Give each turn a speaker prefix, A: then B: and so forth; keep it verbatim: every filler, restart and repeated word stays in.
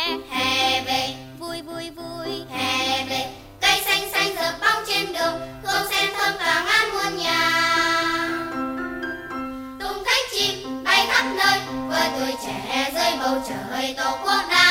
A: Hè về,
B: vui vui vui.
A: hè về, cây xanh xanh rợp bóng trên đường, hương sen thơm cả ngát muôn nhà. Tung cánh chim bay khắp nơi, với tuổi trẻ rơi bầu trời tổ quốc đã